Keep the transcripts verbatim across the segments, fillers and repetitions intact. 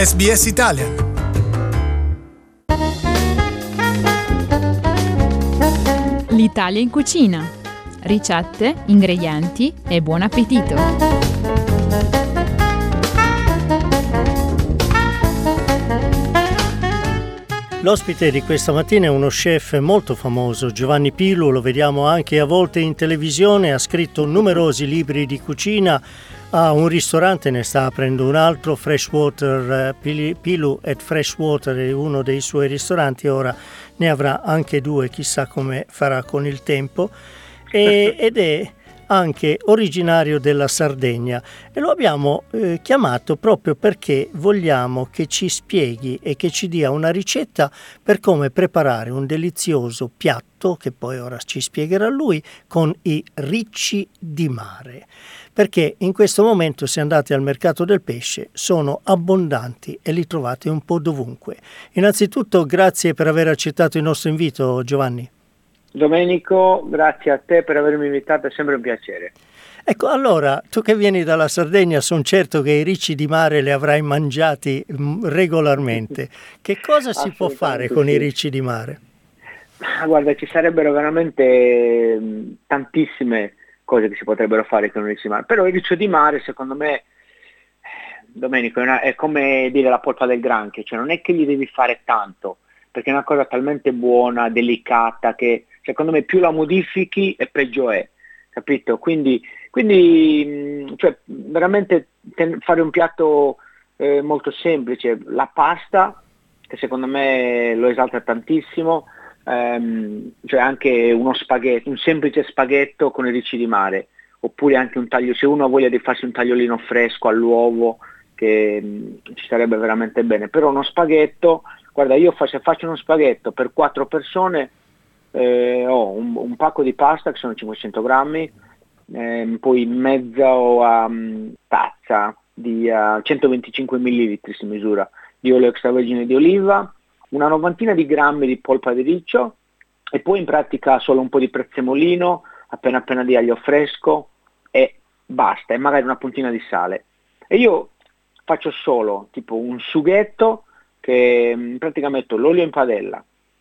S B S Italian. L'Italia in cucina. Ricette, ingredienti e buon appetito. L'ospite di questa mattina è uno chef molto famoso, Giovanni Pilu, lo vediamo anche a volte in televisione, ha scritto numerosi libri di cucina, ha un ristorante, ne sta aprendo un altro, Freshwater, Pilu at Freshwater è uno dei suoi ristoranti, ora ne avrà anche due, chissà come farà con il tempo, e, ed è anche originario della Sardegna e lo abbiamo eh, chiamato proprio perché vogliamo che ci spieghi e che ci dia una ricetta per come preparare un delizioso piatto che poi ora ci spiegherà lui con i ricci di mare, perché in questo momento se andate al mercato del pesce sono abbondanti e li trovate un po' dovunque. Innanzitutto grazie per aver accettato il nostro invito, Giovanni. Domenico, grazie a te per avermi invitato, è sempre un piacere. Ecco, allora, tu che vieni dalla Sardegna, sono certo che i ricci di mare li avrai mangiati mh, regolarmente. Che cosa si può fare con sì. i ricci di mare? Ah, guarda, ci sarebbero veramente mh, tantissime cose che si potrebbero fare con i ricci di mare, però il riccio di mare, secondo me, Domenico, è, una, è come dire la polpa del granchio, cioè non è che gli devi fare tanto, perché è una cosa talmente buona, delicata, che secondo me più la modifichi e peggio è, capito? Quindi, quindi cioè, veramente ten- fare un piatto eh, molto semplice, la pasta, che secondo me lo esalta tantissimo, ehm, cioè anche uno spaghetto, un semplice spaghetto con i ricci di mare, oppure anche un taglio, se uno ha voglia di farsi un tagliolino fresco all'uovo, che mh, ci sarebbe veramente bene, però uno spaghetto, guarda, io fa, se faccio uno spaghetto per quattro persone, eh, ho un, un pacco di pasta che sono cinquecento grammi, eh, poi mezza um, tazza di uh, centoventicinque millilitri si misura di olio extravergine di oliva, una novantina di grammi di polpa di riccio e poi in pratica solo un po' di prezzemolino, appena appena di aglio fresco e basta, e magari una puntina di sale. E io faccio solo tipo un sughetto che in pratica metto l'olio in padella,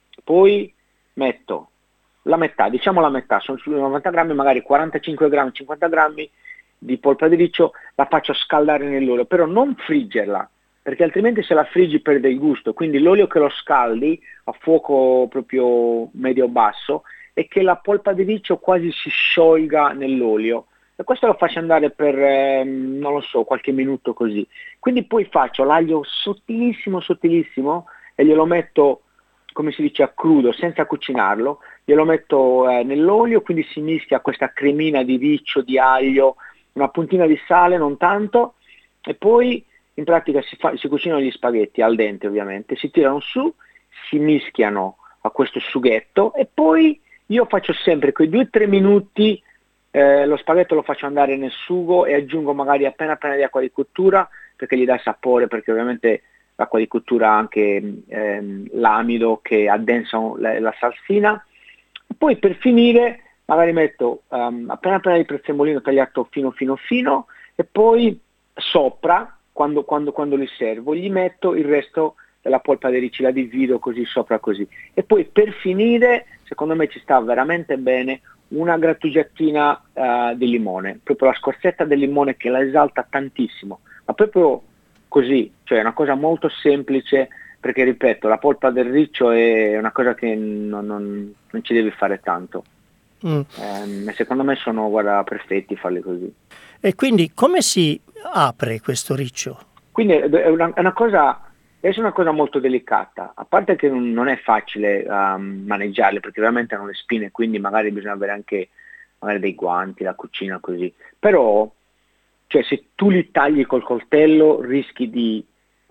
poi metto la metà, diciamo la metà, sono su novanta grammi, magari quarantacinque grammi, cinquanta grammi di polpa di riccio, la faccio scaldare nell'olio, però non friggerla, perché altrimenti se la friggi perde il gusto, quindi l'olio che lo scaldi a fuoco proprio medio-basso e che la polpa di riccio quasi si sciolga nell'olio. E questo lo faccio andare per, eh, non lo so, qualche minuto così. Quindi poi faccio l'aglio sottilissimo, sottilissimo e glielo metto, come si dice, a crudo, senza cucinarlo, glielo metto eh, nell'olio, quindi si mischia questa cremina di riccio, di aglio, una puntina di sale, non tanto, e poi in pratica si, fa, si cucinano gli spaghetti al dente ovviamente, si tirano su, si mischiano a questo sughetto e poi io faccio sempre quei due o tre minuti. Eh, lo spaghetto lo faccio andare nel sugo e aggiungo magari appena appena di acqua di cottura perché gli dà sapore, perché ovviamente l'acqua di cottura ha anche ehm, l'amido che addensa la, la salsina. E poi per finire magari metto um, appena appena di prezzemolino tagliato fino fino fino e poi sopra, quando, quando, quando li servo, gli metto il resto della polpa di ricci, la divido così sopra così. E poi per finire, secondo me ci sta veramente bene, una grattugiatina uh, di limone, proprio la scorzetta del limone che la esalta tantissimo, ma proprio così, cioè è una cosa molto semplice, perché ripeto, la polpa del riccio è una cosa che non, non, non ci devi fare tanto. Mm. Eh, secondo me sono, guarda, perfetti farli così. E quindi come si apre questo riccio? Quindi è una, è una cosa... è una cosa molto delicata, a parte che non, non è facile um, maneggiarle perché veramente hanno le spine, quindi magari bisogna avere anche magari dei guanti, la cucina così, però cioè, se tu li tagli col coltello rischi di,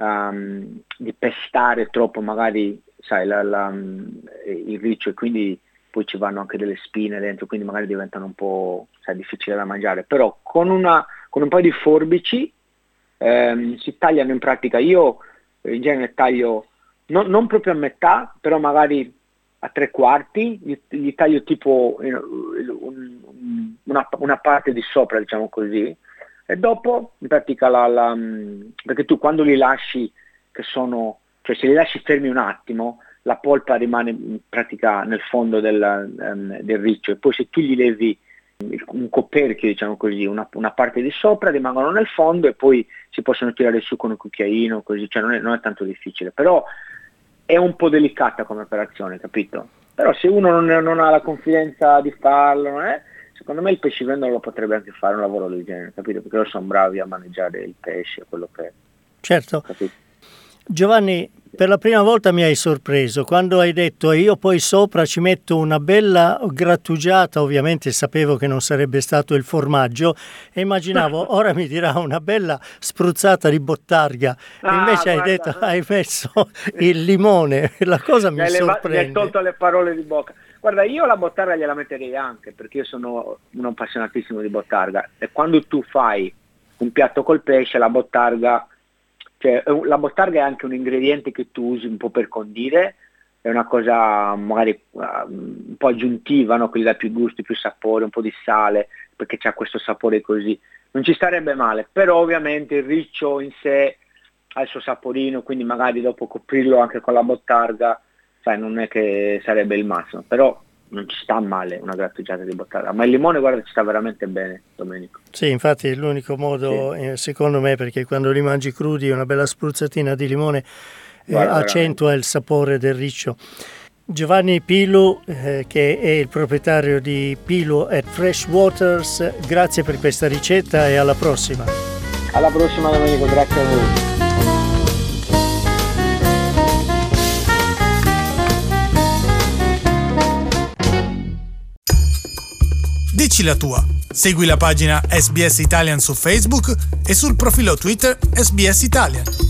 um, di pestare troppo magari sai, la, la, il riccio e quindi poi ci vanno anche delle spine dentro, quindi magari diventano un po' sai, difficili da mangiare, però con, una, con un paio di forbici um, si tagliano in pratica, io in genere taglio non, non proprio a metà, però magari a tre quarti, gli, gli taglio tipo un, una, una parte di sopra, diciamo così, e dopo in pratica la, la, perché tu quando li lasci che sono, cioè se li lasci fermi un attimo, la polpa rimane in pratica nel fondo del, um, del riccio, e poi se tu gli levi un coperchio, diciamo così, una, una parte di sopra, rimangono nel fondo e poi si possono tirare su con un cucchiaino, così, cioè non è, non è tanto difficile, però è un po' delicata come operazione, capito? Però se uno non, non ha la confidenza di farlo, non è, secondo me il pescivendolo lo potrebbe anche fare un lavoro del genere, capito? Perché loro sono bravi a maneggiare il pesce, quello che è. Certo. Capito? Giovanni, per la prima volta mi hai sorpreso quando hai detto io poi sopra ci metto una bella grattugiata, ovviamente sapevo che non sarebbe stato il formaggio e immaginavo ora mi dirà una bella spruzzata di bottarga, Ah, e invece hai guarda. detto hai messo il limone, la cosa mi Mi hai leva- mi sorprende. hai tolto le parole di bocca. Guarda, io la bottarga gliela metterei anche, perché io sono un appassionatissimo di bottarga, e quando tu fai un piatto col pesce, la bottarga, cioè la bottarga è anche un ingrediente che tu usi un po' per condire, è una cosa magari uh, un po' aggiuntiva, no? Che gli dà più gusti, più sapore, un po' di sale, perché c'ha questo sapore così. Non ci starebbe male, però ovviamente il riccio in sé ha il suo saporino, quindi magari dopo coprirlo anche con la bottarga, sai, non è che sarebbe il massimo, però non ci sta male una grattugiata di bottarga, ma il limone, guarda, ci sta veramente bene, Domenico. Sì, infatti è l'unico modo, Sì. eh, secondo me, perché quando li mangi crudi una bella spruzzatina di limone eh, Guarda, accentua il sapore del riccio. Giovanni Pilu, eh, che è il proprietario di Pilu at Fresh Waters, grazie per questa ricetta e alla prossima. Alla prossima, Domenico, grazie a voi. Dici la tua. Segui la pagina S B S Italian su Facebook e sul profilo Twitter S B S Italian.